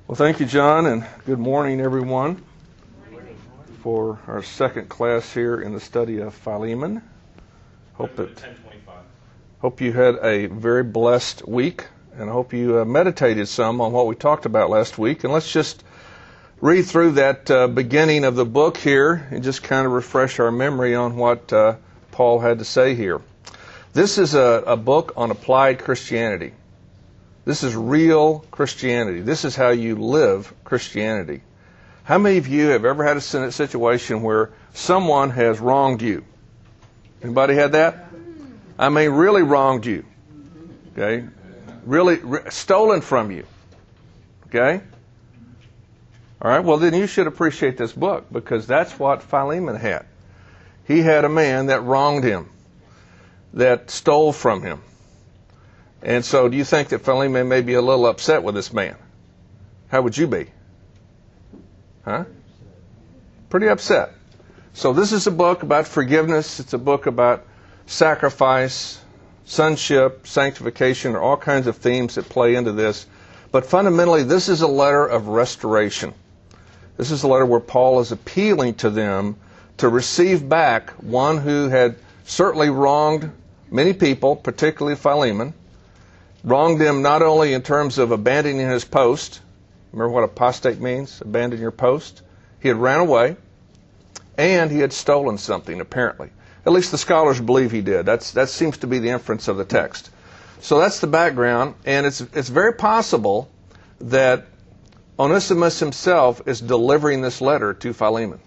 Well, thank you, John, and good morning, everyone, for our second class here in the study of Philemon. Hope you had a very blessed week, and I hope you meditated some on what we talked about last week. And let's just read through that beginning of the book here and just kind of refresh our memory on what Paul had to say here. This is a book on applied Christianity. This is real Christianity. This is how you live Christianity. How many of you have ever had a situation where someone has wronged you? Anybody had that? I mean, really wronged you. Okay? Really stolen from you. Okay? All right, well, then you should appreciate this book because that's what Philemon had. He had a man that wronged him, that stole from him. And so do you think that Philemon may be a little upset with this man? How would you be? Huh? Pretty upset. So this is a book about forgiveness. It's a book about sacrifice, sonship, sanctification, or all kinds of themes that play into this. But fundamentally, this is a letter of restoration. This is a letter where Paul is appealing to them to receive back one who had certainly wronged many people, particularly Philemon. Wronged him not only in terms of abandoning his post. Remember what apostate means? Abandon your post. He had ran away, and he had stolen something, apparently. At least the scholars believe he did. That seems to be the inference of the text. So that's the background, and it's very possible that Onesimus himself is delivering this letter to Philemon.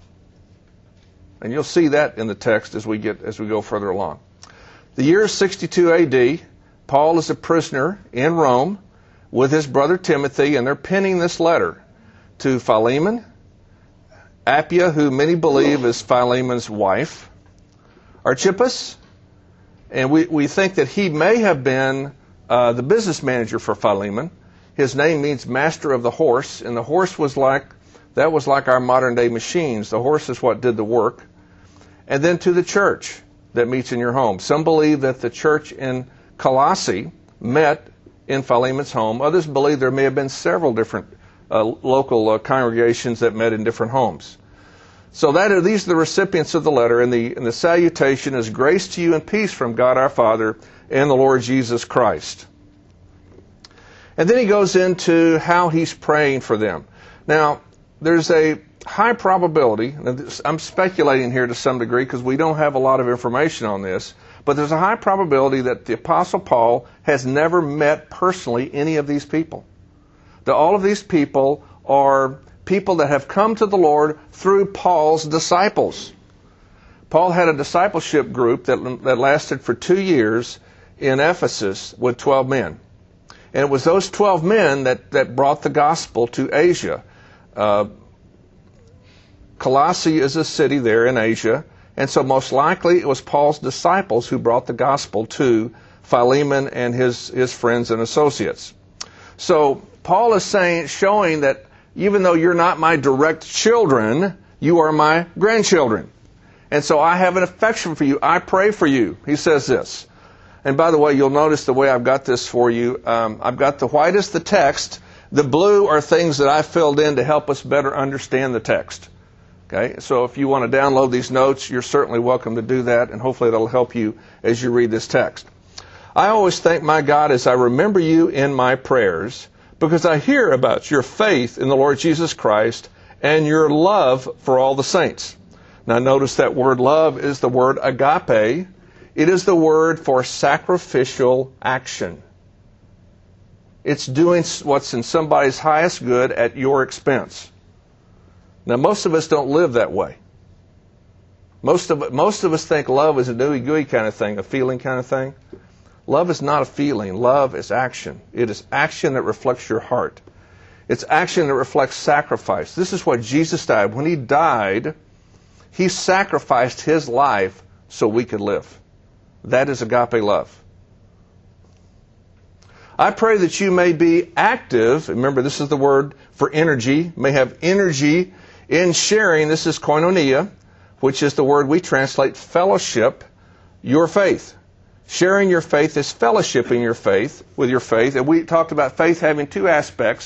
And you'll see that in the text as we go further along. The year is 62 A.D., Paul is a prisoner in Rome with his brother Timothy, and they're penning this letter to Philemon, Appia, who many believe is Philemon's wife, Archippus, and we think that he may have been the business manager for Philemon. His name means master of the horse, and the horse was like our modern day machines. The horse is what did the work. And then to the church that meets in your home. Some believe that the church in Colossae met in Philemon's home. Others believe there may have been several different local congregations that met in different homes. So these are the recipients of the letter, and the salutation is grace to you and peace from God our Father and the Lord Jesus Christ. And then he goes into how he's praying for them. Now, there's a high probability, and I'm speculating here to some degree because we don't have a lot of information on this, but there's a high probability that the Apostle Paul has never met personally any of these people. That all of these people are people that have come to the Lord through Paul's disciples. Paul had a discipleship group that lasted for 2 years in Ephesus with 12 men. And it was those 12 men that brought the gospel to Asia. Colossae is a city there in Asia. And so most likely it was Paul's disciples who brought the gospel to Philemon and his friends and associates. So Paul is showing that even though you're not my direct children, you are my grandchildren. And so I have an affection for you. I pray for you. He says this. And by the way, you'll notice the way I've got this for you. I've got the white is the text. The blue are things that I filled in to help us better understand the text. Okay, so if you want to download these notes, you're certainly welcome to do that, and hopefully that'll help you as you read this text. I always thank my God as I remember you in my prayers, because I hear about your faith in the Lord Jesus Christ and your love for all the saints. Now notice that word love is the word agape. It is the word for sacrificial action. It's doing what's in somebody's highest good at your expense. Now, most of us don't live that way. Most of us think love is a gooey kind of thing, a feeling kind of thing. Love is not a feeling. Love is action. It is action that reflects your heart. It's action that reflects sacrifice. This is what Jesus died. When he died, he sacrificed his life so we could live. That is agape love. I pray that you may be active. Remember, this is the word for energy. May have energy in sharing. This is koinonia, which is the word we translate fellowship, your faith. Sharing your faith is fellowshipping your faith with your faith. And we talked about faith having two aspects.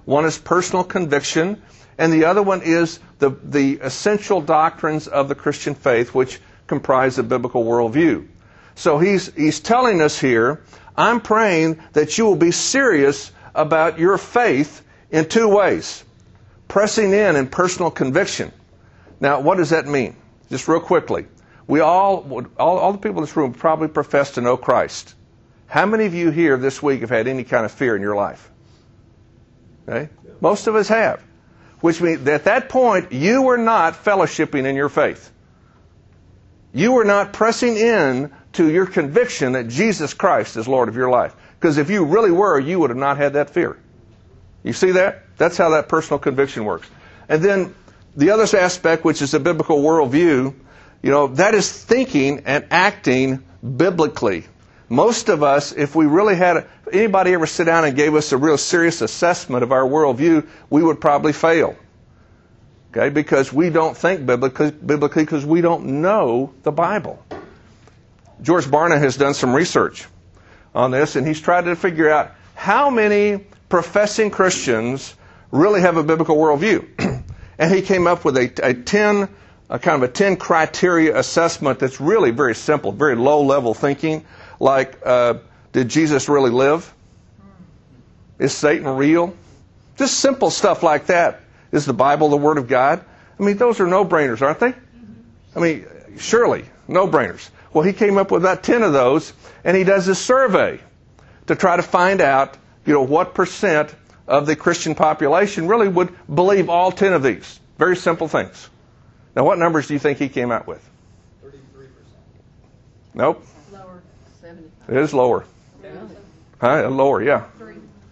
One is personal conviction, and the other one is the essential doctrines of the Christian faith, which comprise the biblical worldview. So he's telling us here, I'm praying that you will be serious about your faith in two ways. Pressing in personal conviction. Now, what does that mean? Just real quickly. All the people in this room probably profess to know Christ. How many of you here this week have had any kind of fear in your life? Okay? Most of us have. Which means that at that point, you were not fellowshipping in your faith. You were not pressing in to your conviction that Jesus Christ is Lord of your life. Because if you really were, you would have not had that fear. You see that? That's how that personal conviction works. And then the other aspect, which is the biblical worldview, that is thinking and acting biblically. Most of us, if we really had anybody ever sit down and gave us a real serious assessment of our worldview, we would probably fail. Okay? Because we don't think biblically because we don't know the Bible. George Barna has done some research on this, and he's tried to figure out how many professing Christians really have a biblical worldview. And he came up with a 10 criteria assessment that's really very simple, very low level thinking. Like, did Jesus really live? Is Satan real? Just simple stuff like that. Is the Bible the Word of God? I mean, those are no-brainers, aren't they? I mean, surely, no-brainers. Well, he came up with about 10 of those, and he does a survey to try to find out, what percent of the Christian population really would believe all 10 of these. Very simple things. Now, what numbers do you think he came out with? 33%. Nope. Lower, 75. It is lower. Really? Lower, yeah. 3.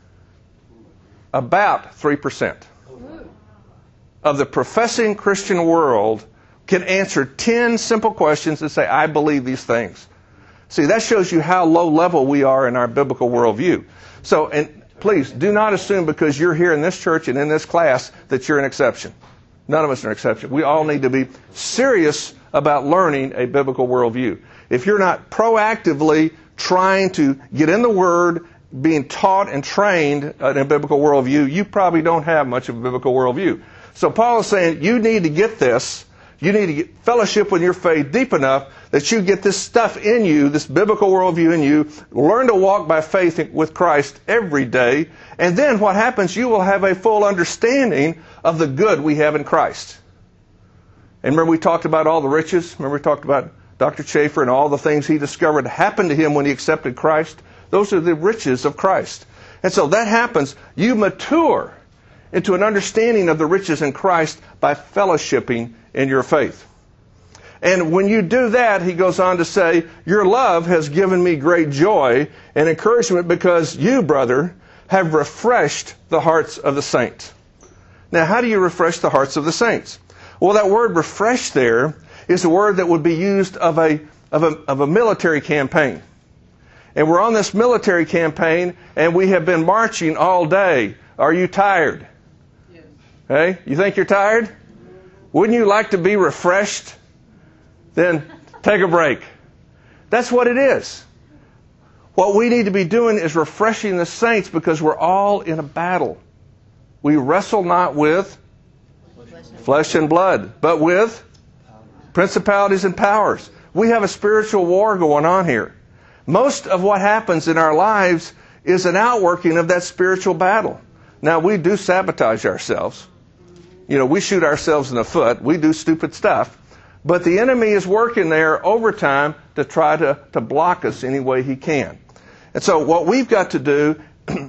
About 3% of the professing Christian world can answer 10 simple questions and say, I believe these things. See, that shows you how low level we are in our biblical worldview. So, and please, do not assume because you're here in this church and in this class that you're an exception. None of us are an exception. We all need to be serious about learning a biblical worldview. If you're not proactively trying to get in the Word, being taught and trained in a biblical worldview, you probably don't have much of a biblical worldview. So Paul is saying you need to get this. You need to get fellowship with your faith deep enough that you get this stuff in you, this biblical worldview in you, learn to walk by faith with Christ every day, and then what happens, you will have a full understanding of the good we have in Christ. And remember we talked about all the riches? Remember we talked about Dr. Chafer and all the things he discovered happened to him when he accepted Christ? Those are the riches of Christ. And so that happens. You mature into an understanding of the riches in Christ by fellowshipping in your faith. And when you do that, he goes on to say, your love has given me great joy and encouragement because you, brother, have refreshed the hearts of the saints. Now, how do you refresh the hearts of the saints? Well, that word refresh there is a word that would be used of a military campaign. And we're on this military campaign, and we have been marching all day. Are you tired? Yes. Hey, you think you're tired? Wouldn't you like to be refreshed? Then take a break. That's what it is. What we need to be doing is refreshing the saints because we're all in a battle. We wrestle not with flesh and blood, but with principalities and powers. We have a spiritual war going on here. Most of what happens in our lives is an outworking of that spiritual battle. Now, we do sabotage ourselves. We shoot ourselves in the foot. We do stupid stuff. But the enemy is working there overtime to try to block us any way he can. And so what we've got to do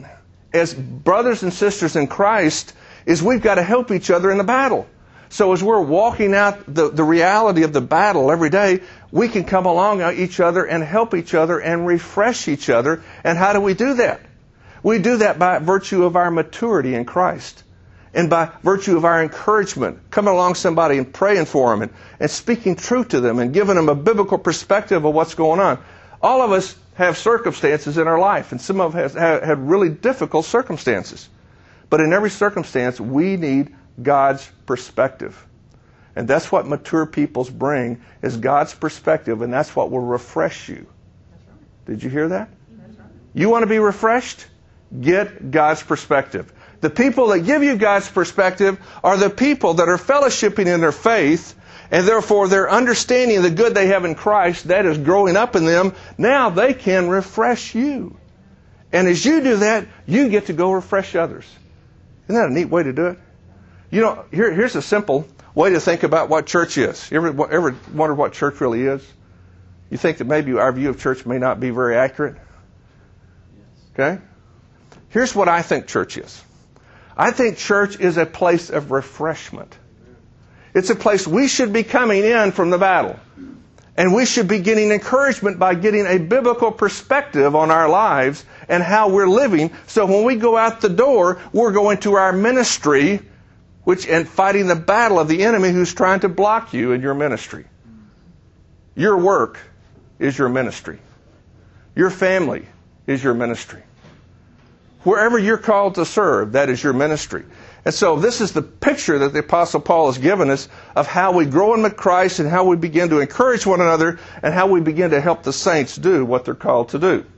as brothers and sisters in Christ is we've got to help each other in the battle. So as we're walking out the reality of the battle every day, we can come along each other and help each other and refresh each other. And how do we do that? We do that by virtue of our maturity in Christ. And by virtue of our encouragement, coming along somebody and praying for them and speaking truth to them and giving them a biblical perspective of what's going on. All of us have circumstances in our life, and some of us have had really difficult circumstances. But in every circumstance, we need God's perspective. And that's what mature peoples bring, is God's perspective, and that's what will refresh you. That's right. Did you hear that? That's right. You want to be refreshed? Get God's perspective. The people that give you God's perspective are the people that are fellowshipping in their faith, and therefore their understanding of the good they have in Christ, that is growing up in them. Now they can refresh you. And as you do that, you get to go refresh others. Isn't that a neat way to do it? You know, here's a simple way to think about what church is. You ever wonder what church really is? You think that maybe our view of church may not be very accurate? Okay? Here's what I think church is. I think church is a place of refreshment. It's a place we should be coming in from the battle. And we should be getting encouragement by getting a biblical perspective on our lives and how we're living. So when we go out the door, we're going to our ministry and fighting the battle of the enemy who's trying to block you in your ministry. Your work is your ministry. Your family is your ministry. Wherever you're called to serve, that is your ministry. And so this is the picture that the Apostle Paul has given us of how we grow in Christ and how we begin to encourage one another and how we begin to help the saints do what they're called to do.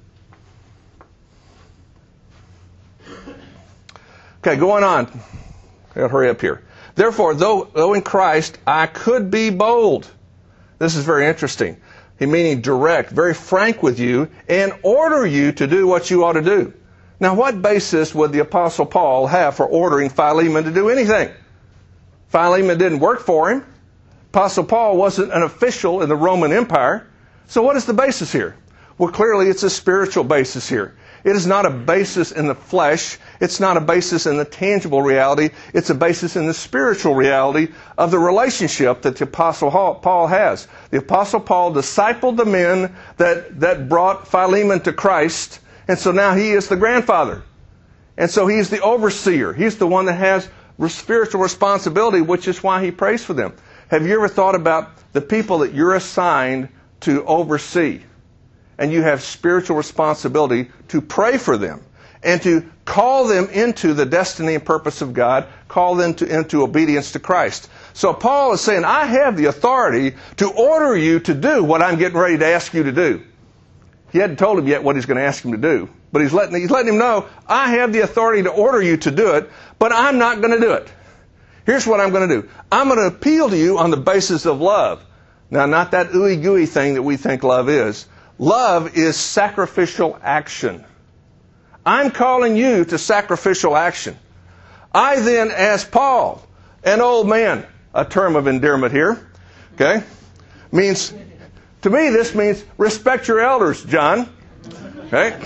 Okay, going on. I'll hurry up here. Therefore, though in Christ I could be bold. This is very interesting. He meaning direct, very frank with you, and order you to do what you ought to do. Now, what basis would the Apostle Paul have for ordering Philemon to do anything? Philemon didn't work for him. Apostle Paul wasn't an official in the Roman Empire. So what is the basis here? Well, clearly it's a spiritual basis here. It is not a basis in the flesh. It's not a basis in the tangible reality. It's a basis in the spiritual reality of the relationship that the Apostle Paul has. The Apostle Paul discipled the men that brought Philemon to Christ. And so now he is the grandfather. And so he's the overseer. He's the one that has spiritual responsibility, which is why he prays for them. Have you ever thought about the people that you're assigned to oversee? And you have spiritual responsibility to pray for them and to call them into the destiny and purpose of God, call them into obedience to Christ. So Paul is saying, I have the authority to order you to do what I'm getting ready to ask you to do. He hadn't told him yet what he's going to ask him to do. But he's letting him know, I have the authority to order you to do it, but I'm not going to do it. Here's what I'm going to do. I'm going to appeal to you on the basis of love. Now, not that ooey gooey thing that we think love is. Love is sacrificial action. I'm calling you to sacrificial action. I then, as Paul, an old man, a term of endearment here, okay, means... To me, this means respect your elders, John. Okay?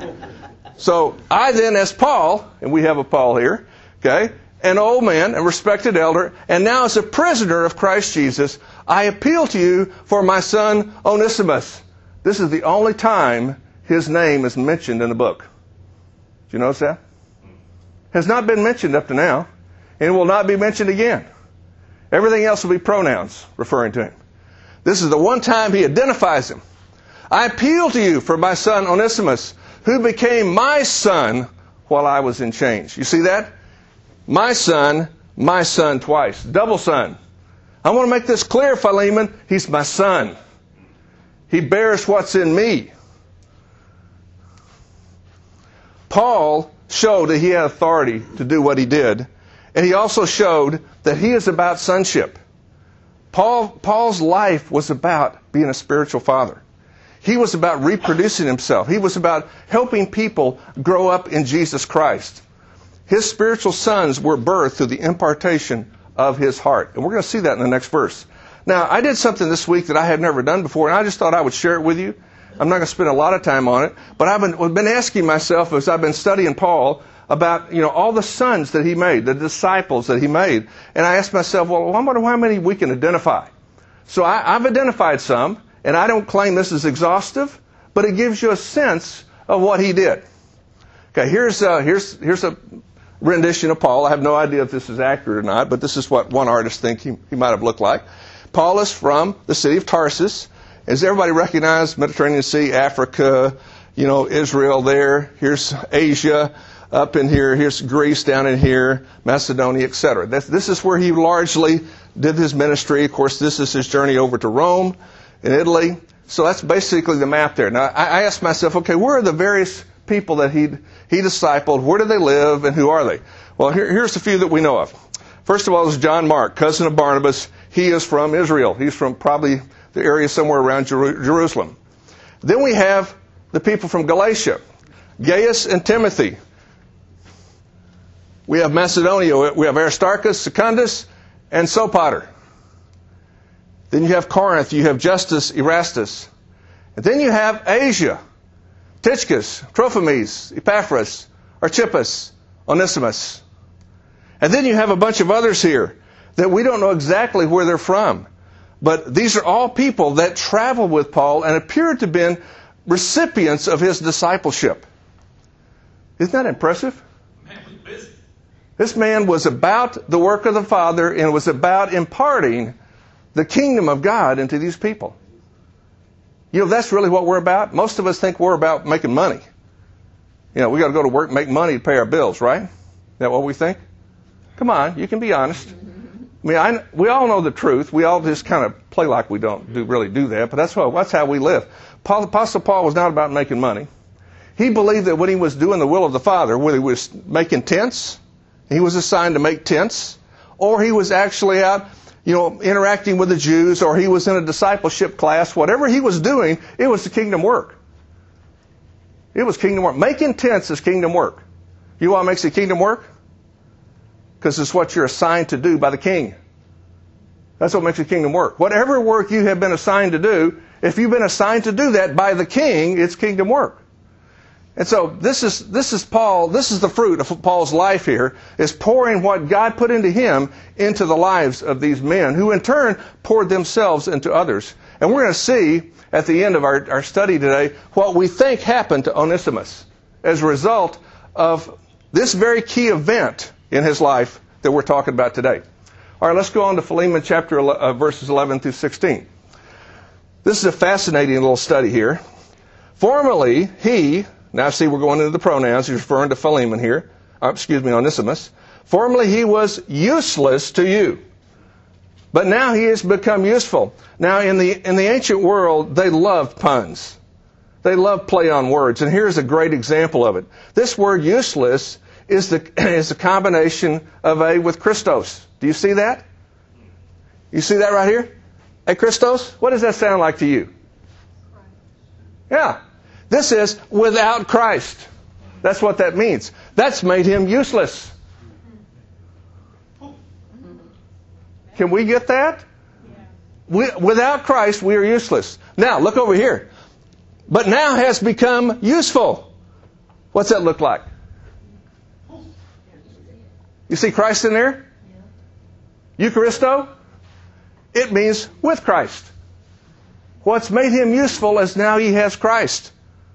So, I then, as Paul, and we have a Paul here, okay, an old man, a respected elder, and now as a prisoner of Christ Jesus, I appeal to you for my son Onesimus. This is the only time his name is mentioned in the book. Do you notice that? Has not been mentioned up to now, and will not be mentioned again. Everything else will be pronouns referring to him. This is the one time he identifies him. I appeal to you for my son Onesimus, who became my son while I was in chains. You see that? My son twice. Double son. I want to make this clear, Philemon. He's my son. He bears what's in me. Paul showed that he had authority to do what he did. And he also showed that he is about sonship. Paul's life was about being a spiritual father. He was about reproducing himself. He was about helping people grow up in Jesus Christ. His spiritual sons were birthed through the impartation of his heart. And we're going to see that in the next verse. Now, I did something this week that I had never done before, and I just thought I would share it with you. I'm not going to spend a lot of time on it, but I've been asking myself as I've been studying Paul about, all the sons that he made, the disciples that he made. And I asked myself, well, I wonder how many we can identify. So I've identified some, and I don't claim this is exhaustive, but it gives you a sense of what he did. Okay, here's a rendition of Paul. I have no idea if this is accurate or not, but this is what one artist thinks he might have looked like. Paul is from the city of Tarsus. Does everybody recognize Mediterranean Sea, Africa, Israel there? Here's Asia. Up in here, here's Greece down in here, Macedonia, etc. This is where he largely did his ministry. Of course, this is his journey over to Rome in Italy. So that's basically the map there. Now, I asked myself, okay, where are the various people that he discipled? Where do they live and who are they? Well, here's a few that we know of. First of all is John Mark, cousin of Barnabas. He is from Israel. He's from probably the area somewhere around Jerusalem. Then we have the people from Galatia, Gaius and Timothy. We have Macedonia. We have Aristarchus, Secundus, and Sopater. Then you have Corinth. You have Justus, Erastus. And then you have Asia, Tychicus, Trophimus, Epaphras, Archippus, Onesimus. And then you have a bunch of others here that we don't know exactly where they're from. But these are all people that traveled with Paul and appear to have been recipients of his discipleship. Isn't that impressive? Man was busy. This man was about the work of the Father and was about imparting the kingdom of God into these people. You know, that's really what we're about. Most of us think we're about making money. You know, we got to go to work and make money to pay our bills, right? Is that what we think? Come on, you can be honest. I mean, we all know the truth. We all just kind of play like we don't really do that, but that's how we live. Apostle Paul was not about making money. He believed that when he was doing the will of the Father, whether he was making tents, he was assigned to make tents, or he was actually out, interacting with the Jews, or he was in a discipleship class, whatever he was doing, it was the kingdom work. It was kingdom work. Making tents is kingdom work. You know what makes it kingdom work? Because it's what you're assigned to do by the king. That's what makes the kingdom work. Whatever work you have been assigned to do, if you've been assigned to do that by the king, it's kingdom work. And so this is Paul, this is the fruit of Paul's life here, is pouring what God put into him into the lives of these men, who in turn poured themselves into others. And we're going to see at the end of our study today what we think happened to Onesimus as a result of this very key event in his life that we're talking about today. All right, let's go on to Philemon chapter verses 11 through 16. This is a fascinating little study here. Formerly, now see we're going into the pronouns, he's referring to Philemon here, Onesimus. Formerly he was useless to you, but now he has become useful. Now in the ancient world, they loved puns. They loved play on words, and here's a great example of it. This word useless is the combination of a with Christos. Do you see that? You see that right here? Hey, Christos, what does that sound like to you? Yeah. This is without Christ. That's what that means. That's made him useless. Can we get that? Without Christ, we are useless. Now, look over here. But now has become useful. What's that look like? You see Christ in there? Eucharisto? It means with Christ. What's made him useful is now he has Christ.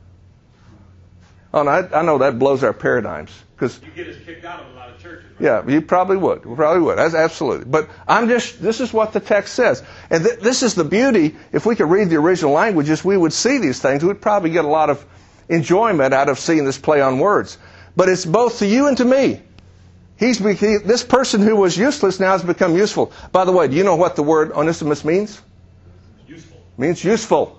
Oh, no, I know that blows our paradigms. You get us kicked out of a lot of churches. Right? Yeah, you probably would. That's absolutely. But this is what the text says. And this is the beauty. If we could read the original languages, we would see these things. We'd probably get a lot of enjoyment out of seeing this play on words. But it's both to you and to me. This person who was useless now has become useful. By the way, do you know what the word Onesimus means? Useful. It means useful.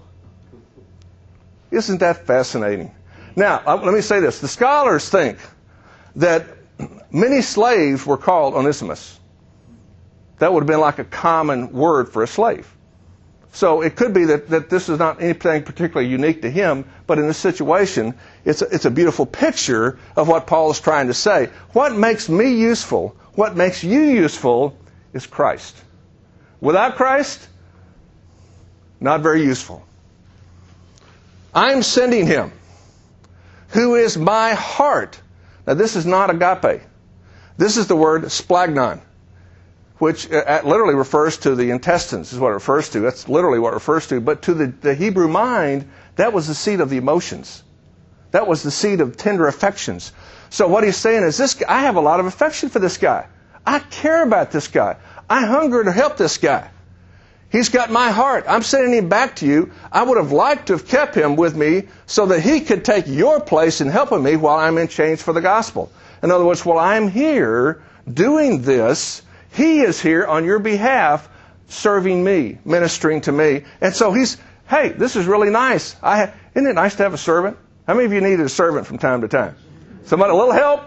Isn't that fascinating? Now, let me say this. The scholars think that many slaves were called Onesimus. That would have been like a common word for a slave. So it could be that this is not anything particularly unique to him, but in this situation, it's a beautiful picture of what Paul is trying to say. What makes me useful, what makes you useful, is Christ. Without Christ, not very useful. I'm sending him, who is my heart. Now this is not agape. This is the word splagnon, which literally refers to the intestines, is what it refers to. That's literally what it refers to. But to the Hebrew mind, that was the seat of the emotions. That was the seat of tender affections. So what he's saying is, I have a lot of affection for this guy. I care about this guy. I hunger to help this guy. He's got my heart. I'm sending him back to you. I would have liked to have kept him with me so that he could take your place in helping me while I'm in chains for the gospel. In other words, while I'm here doing this, he is here on your behalf, serving me, ministering to me. And so hey, this is really nice. Isn't it nice to have a servant? How many of you needed a servant from time to time? Somebody, a little help?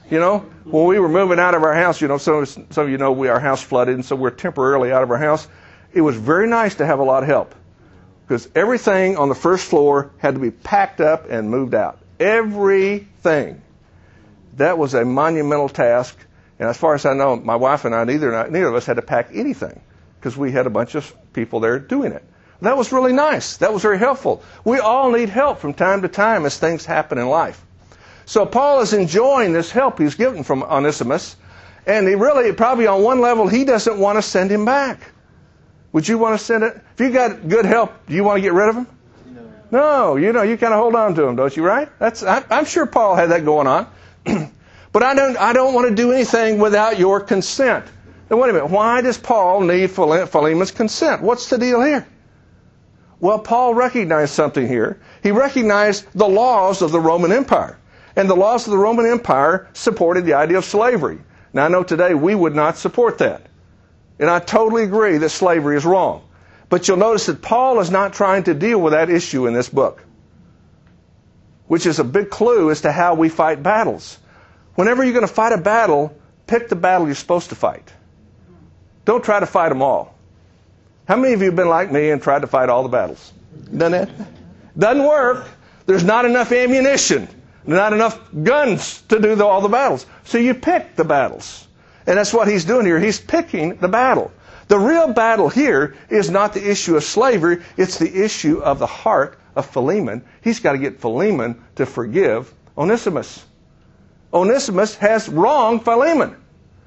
You know, when we were moving out of our house, you know, some of you know our house flooded, and so we're temporarily out of our house. It was very nice to have a lot of help because everything on the first floor had to be packed up and moved out. Everything. That was a monumental task. And as far as I know, my wife and I, neither of us had to pack anything because we had a bunch of people there doing it. That was really nice. That was very helpful. We all need help from time to time as things happen in life. So Paul is enjoying this help he's getting from Onesimus, and he really, probably on one level, he doesn't want to send him back. Would you want to send it? If you got good help, do you want to get rid of him? No, you know, you kind of hold on to him, don't you, right? I'm sure Paul had that going on. But I don't want to do anything without your consent. Now, wait a minute. Why does Paul need Philemon's consent? What's the deal here? Well, Paul recognized something here. He recognized the laws of the Roman Empire. And the laws of the Roman Empire supported the idea of slavery. Now, I know today we would not support that. And I totally agree that slavery is wrong. But you'll notice that Paul is not trying to deal with that issue in this book, which is a big clue as to how we fight battles. Whenever you're going to fight a battle, pick the battle you're supposed to fight. Don't try to fight them all. How many of you have been like me and tried to fight all the battles? Done it? Doesn't work. There's not enough ammunition, not enough guns to do all the battles. So you pick the battles. And that's what he's doing here. He's picking the battle. The real battle here is not the issue of slavery. It's the issue of the heart of Philemon. He's got to get Philemon to forgive Onesimus. Onesimus has wronged Philemon.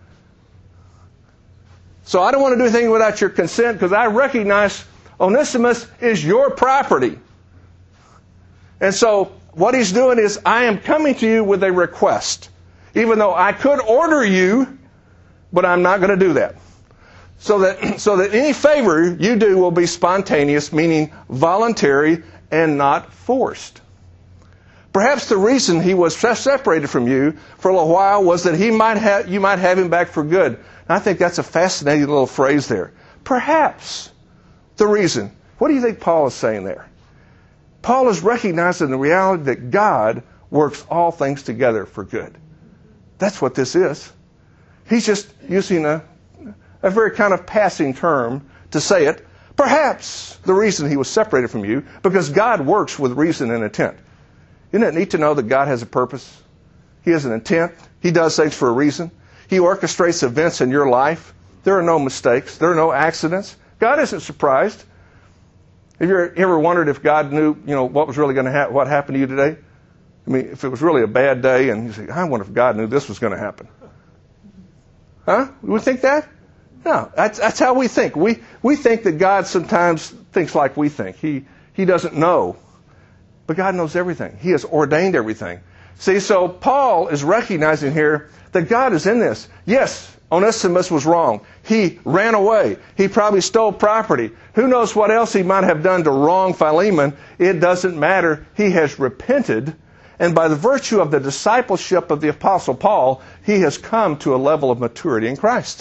So I don't want to do anything without your consent because I recognize Onesimus is your property. And so what he's doing is I am coming to you with a request. Even though I could order you, but I'm not going to do that. So that any favor you do will be spontaneous, meaning voluntary and not forced. Perhaps the reason he was separated from you for a little while was that you might have him back for good. And I think that's a fascinating little phrase there. Perhaps the reason. What do you think Paul is saying there? Paul is recognizing the reality that God works all things together for good. That's what this is. He's just using a very kind of passing term to say it. Perhaps the reason he was separated from you, because God works with reason and intent. Isn't it neat to know that God has a purpose? He has an intent. He does things for a reason. He orchestrates events in your life. There are no mistakes. There are no accidents. God isn't surprised. Have you ever wondered if God knew, what was really going to what happened to you today? I mean, if it was really a bad day, and you say, I wonder if God knew this was going to happen. Huh? We think that? No, that's how we think. We think that God sometimes thinks like we think. He doesn't know. But God knows everything. He has ordained everything. See, so Paul is recognizing here that God is in this. Yes, Onesimus was wrong. He ran away. He probably stole property. Who knows what else he might have done to wrong Philemon? It doesn't matter. He has repented. And by the virtue of the discipleship of the Apostle Paul, he has come to a level of maturity in Christ.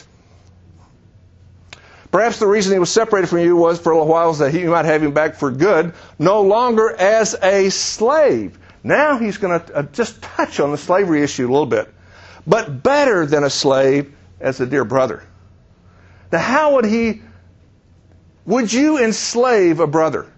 Perhaps the reason he was separated from you was for a little while that you might have him back for good, no longer as a slave. Now he's going to just touch on the slavery issue a little bit. But better than a slave, as a dear brother. Now how would you enslave a brother?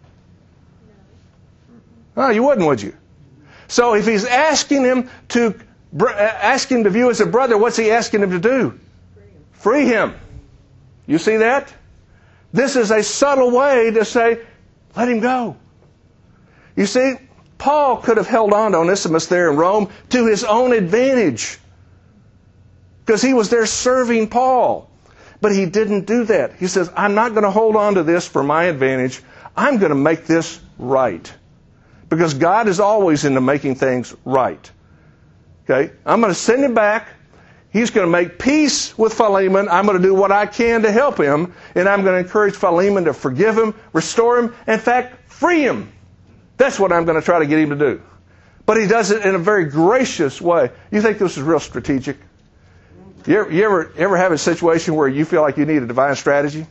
No, you wouldn't, would you? So if he's asking him to view as a brother, what's he asking him to do? Free him. You see that? This is a subtle way to say, let him go. You see, Paul could have held on to Onesimus there in Rome to his own advantage because he was there serving Paul. But he didn't do that. He says, I'm not going to hold on to this for my advantage. I'm going to make this right. Because God is always into making things right. Okay? I'm going to send him back. He's going to make peace with Philemon. I'm going to do what I can to help him. And I'm going to encourage Philemon to forgive him, restore him, in fact, free him. That's what I'm going to try to get him to do. But he does it in a very gracious way. You think this is real strategic? You ever have a situation where you feel like you need a divine strategy?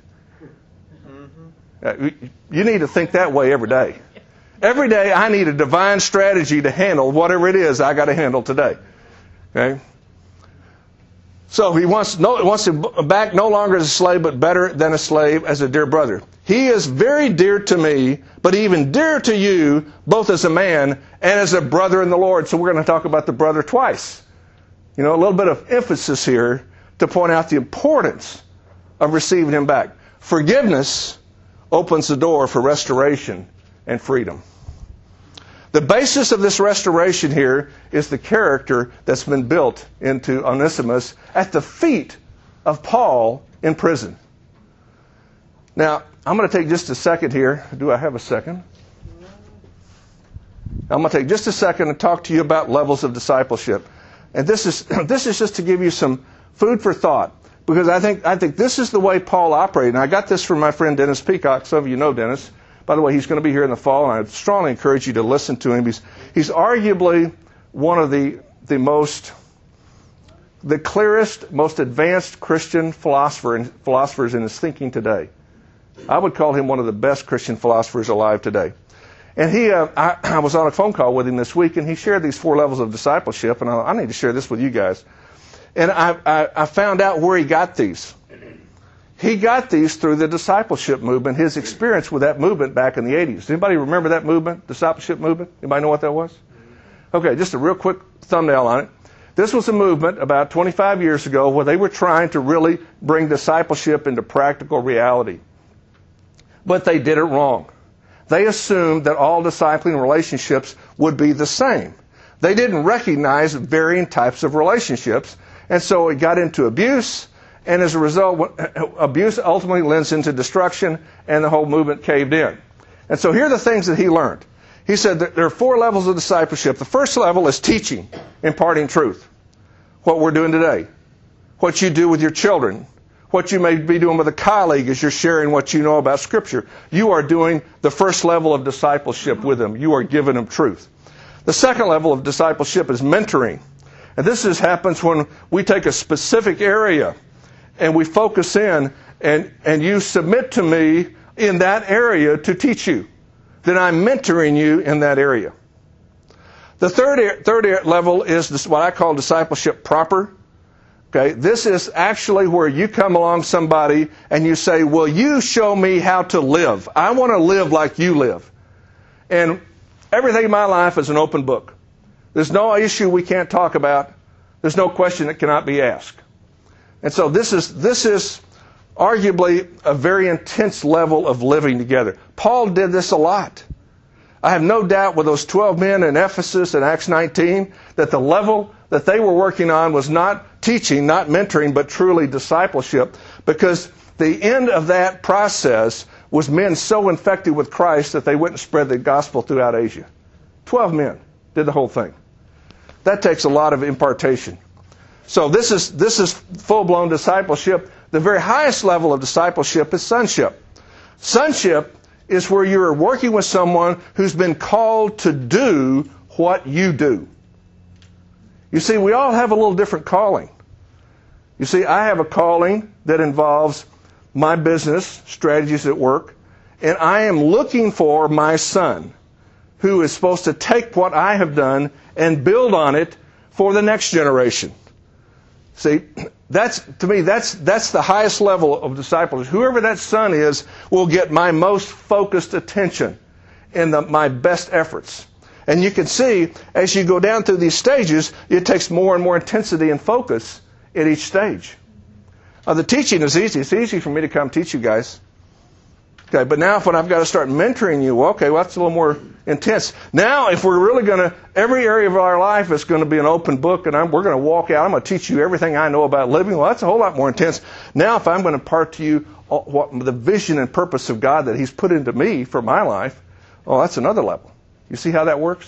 You need to think that way every day. Every day I need a divine strategy to handle whatever it is I got to handle today. Okay? So he wants him back no longer as a slave, but better than a slave, as a dear brother. He is very dear to me, but even dearer to you, both as a man and as a brother in the Lord. So we're going to talk about the brother twice. A little bit of emphasis here to point out the importance of receiving him back. Forgiveness opens the door for restoration and freedom. The basis of this restoration here is the character that's been built into Onesimus at the feet of Paul in prison. Now, I'm going to take just a second here. Do I have a second? I'm going to take just a second and talk to you about levels of discipleship. And this is just to give you some food for thought, because I think this is the way Paul operated. And I got this from my friend Dennis Peacock. Some of you know Dennis. By the way, he's going to be here in the fall, and I strongly encourage you to listen to him. He's arguably one of the clearest, most advanced Christian philosophers in his thinking today. I would call him one of the best Christian philosophers alive today. And I was on a phone call with him this week, and he shared these 4 levels of discipleship, and I need to share this with you guys. And I found out where he got these. He got these through the discipleship movement, his experience with that movement back in the 80s. Anybody remember that movement, discipleship movement? Anybody know what that was? Okay, just a real quick thumbnail on it. This was a movement about 25 years ago where they were trying to really bring discipleship into practical reality. But they did it wrong. They assumed that all discipling relationships would be the same. They didn't recognize varying types of relationships, and so it got into abuse. And as a result, abuse ultimately lends into destruction, and the whole movement caved in. And so here are the things that he learned. He said that there are 4 levels of discipleship. The first level is teaching, imparting truth. What we're doing today. What you do with your children. What you may be doing with a colleague as you're sharing what you know about Scripture. You are doing the first level of discipleship with them. You are giving them truth. The second level of discipleship is mentoring. And this happens when we take a specific area and we focus in, and you submit to me in that area to teach you. Then I'm mentoring you in that area. The third level is what I call discipleship proper. Okay, this is actually where you come along somebody and you say, "Will you show me how to live? I want to live like you live." And everything in my life is an open book. There's no issue we can't talk about. There's no question that cannot be asked. And so this is arguably a very intense level of living together. Paul did this a lot. I have no doubt with those 12 men in Ephesus in Acts 19 that the level that they were working on was not teaching, not mentoring, but truly discipleship, because the end of that process was men so infected with Christ that they went and spread the gospel throughout Asia. 12 men did the whole thing. That takes a lot of impartation. So this is full-blown discipleship. The very highest level of discipleship is sonship. Sonship is where you're working with someone who's been called to do what you do. You see, we all have a little different calling. You see, I have a calling that involves my business, strategies at work, and I am looking for my son who is supposed to take what I have done and build on it for the next generation. See, that's the highest level of discipleship. Whoever that son is will get my most focused attention and my best efforts. And you can see, as you go down through these stages, it takes more and more intensity and focus at each stage. The teaching is easy. It's easy for me to come teach you guys. Okay, but now when I've got to start mentoring you, well, that's a little more intense. Now, if we're really going to, every area of our life is going to be an open book, and we're going to walk out, I'm going to teach you everything I know about living, well, that's a whole lot more intense. Now, if I'm going to impart to you the vision and purpose of God that He's put into me for my life, well, that's another level. You see how that works?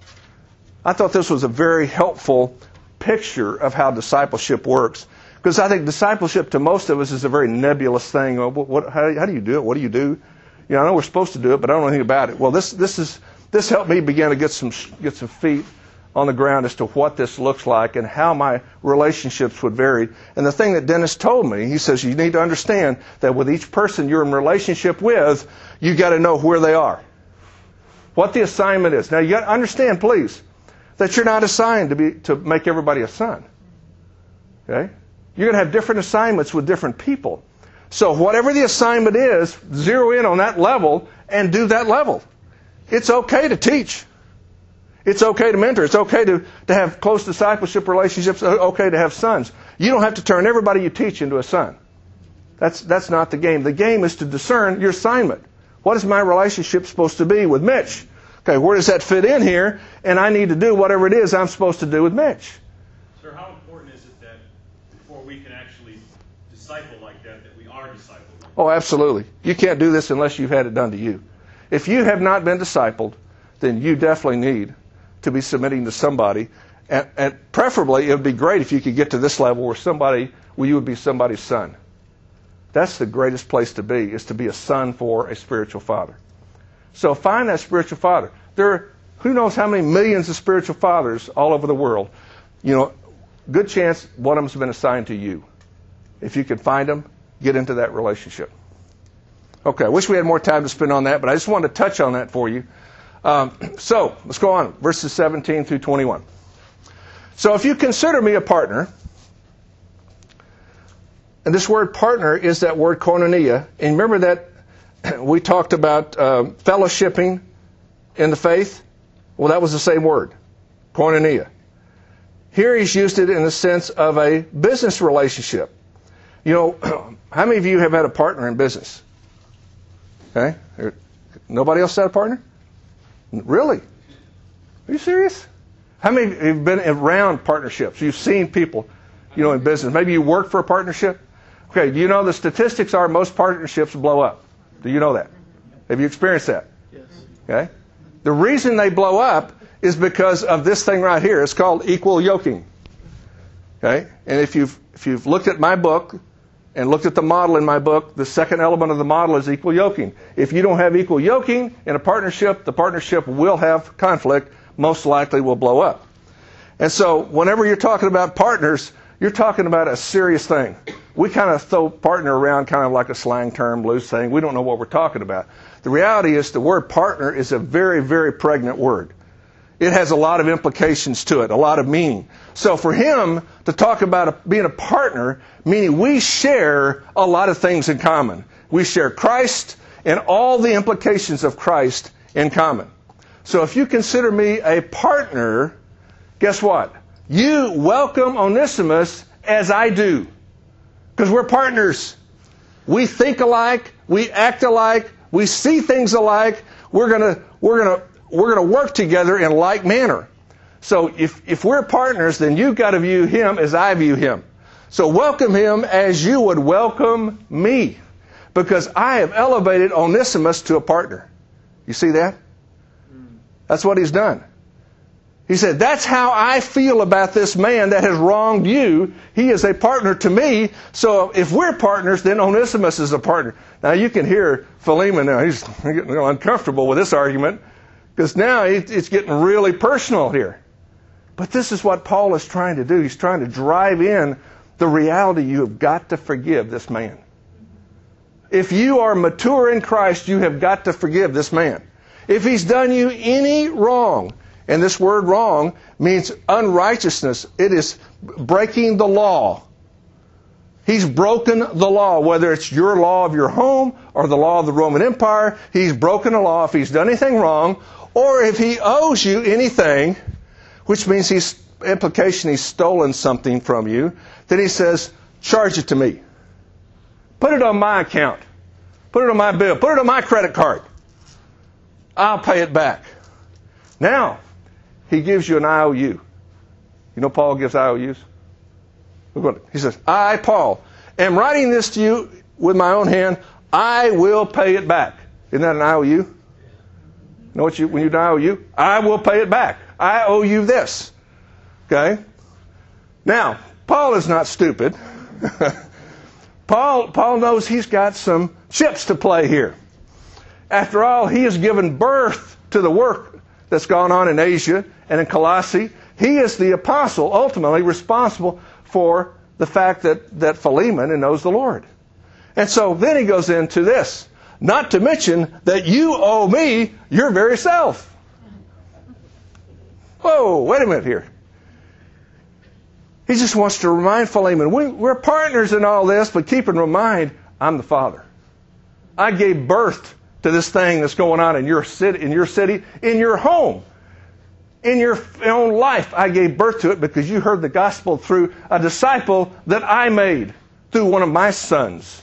I thought this was a very helpful picture of how discipleship works. Because I think discipleship to most of us is a very nebulous thing. How do you do it? What do you do? I know we're supposed to do it, but I don't know anything about it. Well, this helped me begin to get some feet on the ground as to what this looks like and how my relationships would vary. And the thing that Dennis told me, he says, you need to understand that with each person you're in relationship with, you got to know where they are, what the assignment is. Now, you got to understand, please, that you're not assigned to make everybody a son. Okay? You're going to have different assignments with different people. So whatever the assignment is, zero in on that level and do that level. It's okay to teach. It's okay to mentor. It's okay to have close discipleship relationships. It's okay to have sons. You don't have to turn everybody you teach into a son. That's not the game. The game is to discern your assignment. What is my relationship supposed to be with Mitch? Okay, where does that fit in here? And I need to do whatever it is I'm supposed to do with Mitch. Sir, how important is it that before we can actually disciple like that we are discipled? Oh, absolutely. You can't do this unless you've had it done to you. If you have not been discipled, then you definitely need to be submitting to somebody. And preferably, it would be great if you could get to this level where you would be somebody's son. That's the greatest place to be, is to be a son for a spiritual father. So find that spiritual father. There are who knows how many millions of spiritual fathers all over the world. Good chance one of them's been assigned to you. If you can find them, get into that relationship. Okay, I wish we had more time to spend on that, but I just wanted to touch on that for you. So, let's go on. Verses 17 through 21. So, if you consider me a partner, and this word partner is that word koinonia, and remember that we talked about fellowshipping in the faith? Well, that was the same word, koinonia. Here he's used it in the sense of a business relationship. How many of you have had a partner in business? Okay? Nobody else had a partner? Really? Are you serious? How many of you have been around partnerships? You've seen people, in business. Maybe you work for a partnership. Okay, do you know the statistics are most partnerships blow up? Do you know that? Have you experienced that? Yes. Okay? The reason they blow up is because of this thing right here. It's called equal yoking. Okay? And if you've looked at my book and looked at the model in my book, the second element of the model is equal yoking. If you don't have equal yoking in a partnership, the partnership will have conflict, most likely will blow up. And so whenever you're talking about partners, you're talking about a serious thing. We kind of throw partner around kind of like a slang term, loose thing. We don't know what we're talking about. The reality is the word partner is a very, very pregnant word. It has a lot of implications to it, a lot of meaning. So for him to talk about being a partner, meaning we share a lot of things in common. We share Christ and all the implications of Christ in common. So if you consider me a partner, guess what? You welcome Onesimus as I do. Because we're partners. We think alike, we act alike, we see things alike. We're gonna work together in like manner. So if we're partners, then you've got to view him as I view him. So welcome him as you would welcome me. Because I have elevated Onesimus to a partner. You see that? That's what he's done. He said, that's how I feel about this man that has wronged you. He is a partner to me. So if we're partners, then Onesimus is a partner. Now you can hear Philemon now. He's getting uncomfortable with this argument because now it's getting really personal here. But this is what Paul is trying to do. He's trying to drive in the reality you have got to forgive this man. If you are mature in Christ, you have got to forgive this man. If he's done you any wrong, and this word wrong means unrighteousness. It is breaking the law. He's broken the law, whether it's your law of your home or the law of the Roman Empire. He's broken the law if he's done anything wrong, or if he owes you anything, which means he's stolen something from you, then he says, charge it to me. Put it on my account. Put it on my bill. Put it on my credit card. I'll pay it back. Now, he gives you an IOU. You know Paul gives IOUs? Look what he says, I, Paul, am writing this to you with my own hand. I will pay it back. Isn't that an IOU? You know what when you do IOU? I will pay it back. I owe you this. Okay? Now, Paul is not stupid. Paul knows he's got some chips to play here. After all, he has given birth to the work that's gone on in Asia and in Colossae. He is the apostle ultimately responsible for the fact that Philemon knows the Lord. And so then he goes into this. Not to mention that you owe me your very self. Whoa, wait a minute here. He just wants to remind Philemon, we're partners in all this, but keep in mind, I'm the Father. I gave birth to this thing that's going on in your city, in your home, in your own life. I gave birth to it because you heard the gospel through a disciple that I made, through one of my sons.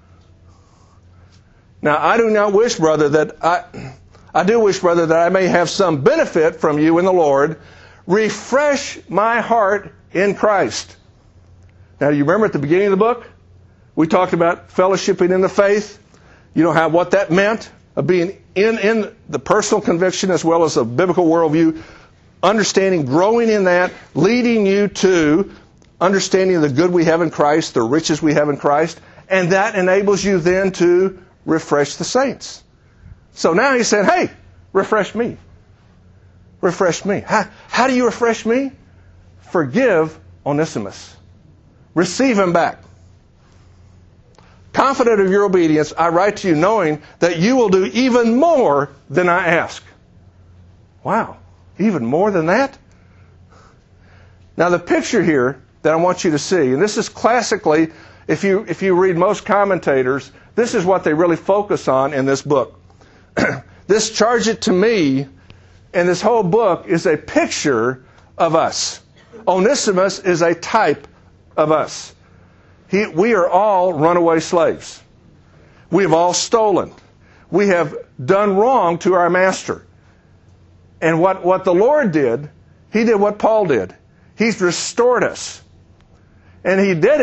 Now, I do not wish, brother, I do wish, brother, that I may have some benefit from you in the Lord. Refresh my heart in Christ. Now, do you remember at the beginning of the book? We talked about fellowshipping in the faith. You know what that meant? Of being in the personal conviction as well as a biblical worldview. Understanding, growing in that, leading you to understanding the good we have in Christ, the riches we have in Christ. And that enables you then to refresh the saints. So now he said, hey, refresh me. Refresh me. How do you refresh me? Forgive Onesimus. Receive him back. Confident of your obedience, I write to you knowing that you will do even more than I ask. Wow. Even more than that? Now the picture here that I want you to see, and this is classically, if you read most commentators, this is what they really focus on in this book. This charge it to me, and this whole book is a picture of us. Onesimus is a type of us. We are all runaway slaves. We have all stolen. We have done wrong to our master. And what the Lord did, He did what Paul did. He's restored us. And He did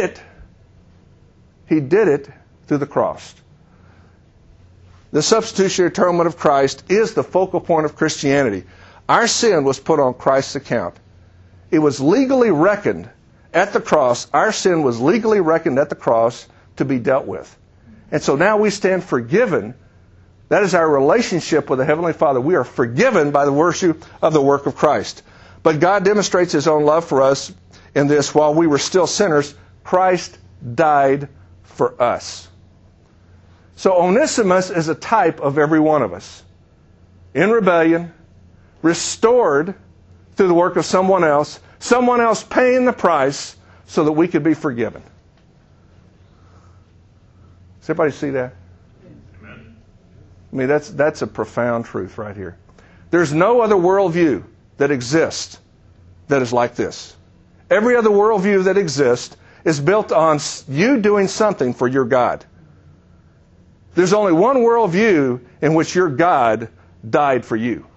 it through the cross. The substitutionary atonement of Christ is the focal point of Christianity. Our sin was put on Christ's account. It was legally reckoned at the cross. Our sin was legally reckoned at the cross to be dealt with. And so now we stand forgiven. That is our relationship with the Heavenly Father. We are forgiven by the virtue of the work of Christ. But God demonstrates His own love for us in this. While we were still sinners, Christ died for us. So Onesimus is a type of every one of us. In rebellion, restored through the work of someone else paying the price so that we could be forgiven. Does everybody see that? Amen. I mean, that's a profound truth right here. There's no other worldview that exists that is like this. Every other worldview that exists is built on you doing something for your God. There's only one worldview in which your God died for you.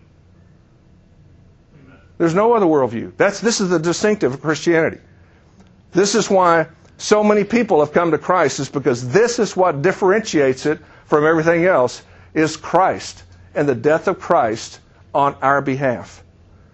There's no other worldview. This is the distinctive of Christianity. This is why so many people have come to Christ, is because this is what differentiates it from everything else, is Christ and the death of Christ on our behalf.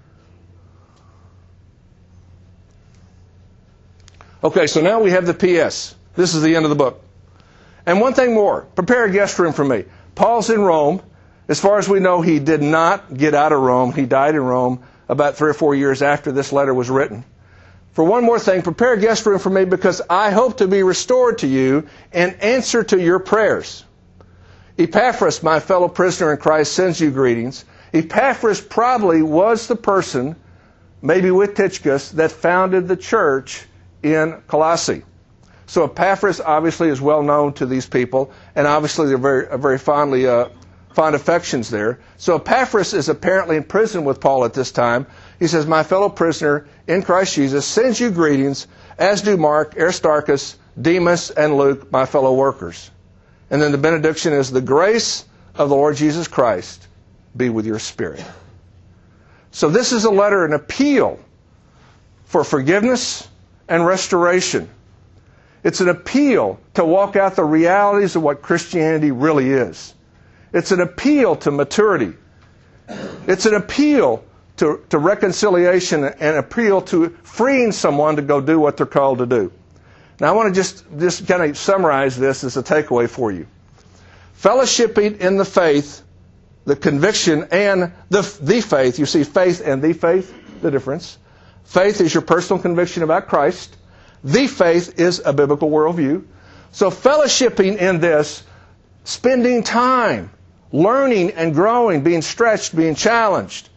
Okay, so now we have the PS. This is the end of the book. And one thing more, prepare a guest room for me. Paul's in Rome. As far as we know, he did not get out of Rome. He died in Rome about 3 or 4 years after this letter was written. For one more thing, prepare a guest room for me, because I hope to be restored to you and answer to your prayers. Epaphras, my fellow prisoner in Christ, sends you greetings. Epaphras probably was the person, maybe with Tychicus, that founded the church in Colossae. So Epaphras obviously is well known to these people, and obviously they're very fond affections there. So Epaphras is apparently in prison with Paul at this time. He says, my fellow prisoner in Christ Jesus sends you greetings, as do Mark, Aristarchus, Demas, and Luke, my fellow workers. And then the benediction is, the grace of the Lord Jesus Christ be with your spirit. So this is a letter, an appeal for forgiveness and restoration. It's an appeal to walk out the realities of what Christianity really is. It's an appeal to maturity. It's an appeal to reconciliation, and appeal to freeing someone to go do what they're called to do. Now I want to just kind of summarize this as a takeaway for you. Fellowshipping in the faith, the conviction, and the faith. You see faith and the faith, the difference. Faith is your personal conviction about Christ. The faith is a biblical worldview. So fellowshipping in this, spending time, learning and growing, being stretched, being challenged,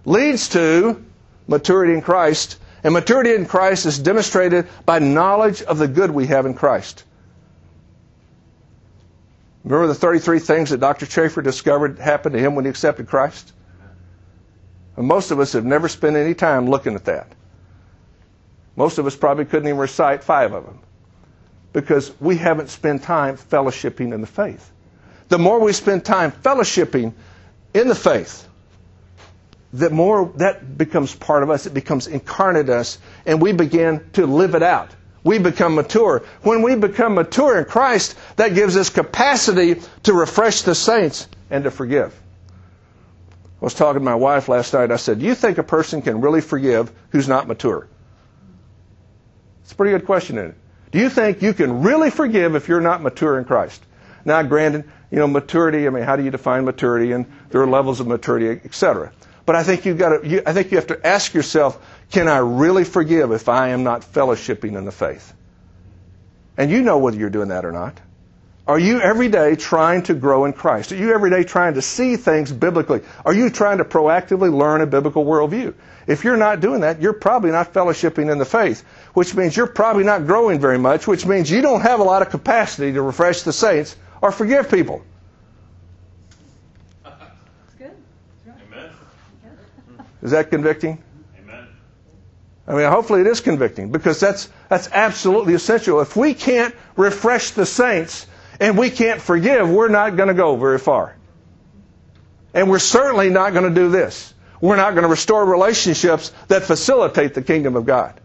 leads to maturity in Christ. And maturity in Christ is demonstrated by knowledge of the good we have in Christ. Remember the 33 things that Dr. Schaefer discovered happened to him when he accepted Christ? And most of us have never spent any time looking at that. Most of us probably couldn't even recite 5 of them, because we haven't spent time fellowshipping in the faith. The more we spend time fellowshipping in the faith, the more that becomes part of us. It becomes incarnate in us, and we begin to live it out. We become mature. When we become mature in Christ, that gives us capacity to refresh the saints and to forgive. I was talking to my wife last night. I said, do you think a person can really forgive who's not mature? It's a pretty good question, isn't it? Do you think you can really forgive if you're not mature in Christ? Now, granted, maturity, how do you define maturity? And there are levels of maturity, etc. But I think you have to ask yourself, can I really forgive if I am not fellowshipping in the faith? And you know whether you're doing that or not. Are you every day trying to grow in Christ? Are you every day trying to see things biblically? Are you trying to proactively learn a biblical worldview? If you're not doing that, you're probably not fellowshipping in the faith, which means you're probably not growing very much, which means you don't have a lot of capacity to refresh the saints or forgive people. That's good. That's right. Amen. Is that convicting? Amen. Hopefully it is convicting, because that's absolutely essential. If we can't refresh the saints and we can't forgive, we're not going to go very far. And we're certainly not going to do this. We're not going to restore relationships that facilitate the kingdom of God.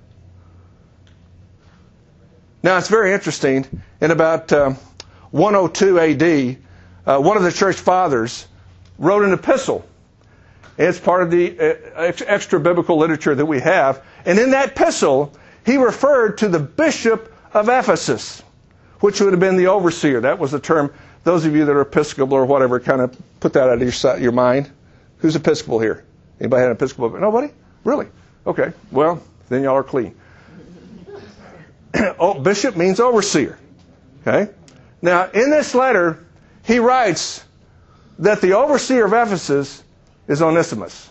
Now, it's very interesting. In about 102 A.D., one of the church fathers wrote an epistle. It's part of the extra biblical literature that we have. And in that epistle, he referred to the bishop of Ephesus, which would have been the overseer. That was the term. Those of you that are Episcopal or whatever, kind of put that out of your mind. Who's Episcopal here? Anybody had an Episcopal? Nobody? Really? Okay. Well, then y'all are clean. Bishop means overseer. Okay? Now, in this letter, he writes that the overseer of Ephesus is Onesimus.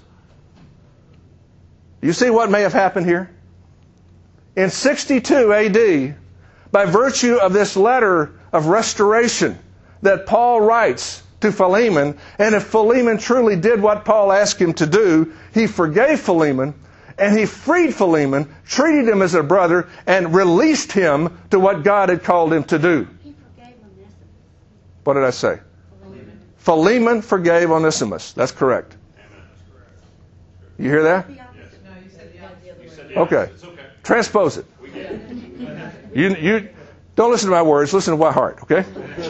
You see what may have happened here? In 62 A.D., by virtue of this letter of restoration that Paul writes to Philemon, and if Philemon truly did what Paul asked him to do, he forgave Philemon, and he freed Philemon, treated him as a brother, and released him to what God had called him to do. He forgave Onesimus. What did I say? Philemon forgave Onesimus. That's correct. You hear that? The opposite. No, you said the opposite. You said the Okay. opposite. It's okay. Transpose it. We get it. You don't listen to my words. Listen to my heart. Okay?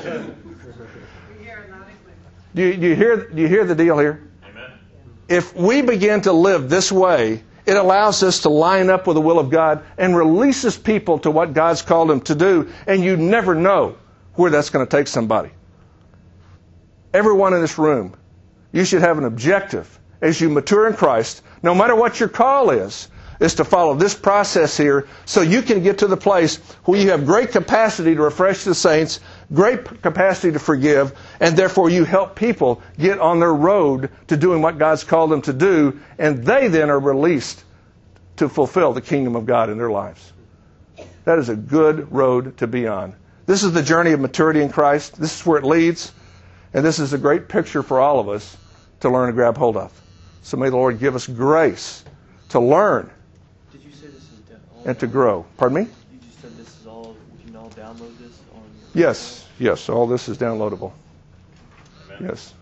Do you hear the deal here? Amen. If we begin to live this way, it allows us to line up with the will of God and releases people to what God's called them to do, and you never know where that's going to take somebody. Everyone in this room, you should have an objective as you mature in Christ, no matter what your call is to follow this process here so you can get to the place where you have great capacity to refresh the saints, great capacity to forgive, and therefore you help people get on their road to doing what God's called them to do, and they then are released to fulfill the kingdom of God in their lives. That is a good road to be on. This is the journey of maturity in Christ. This is where it leads, and this is a great picture for all of us to learn and grab hold of. So may the Lord give us grace to learn and to grow. Pardon me? You just said this is all, you can all download this on... Yes, all this is downloadable. Amen. Yes.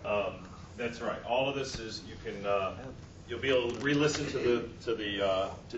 That's right. All of this is, you can, you'll be able to re-listen to the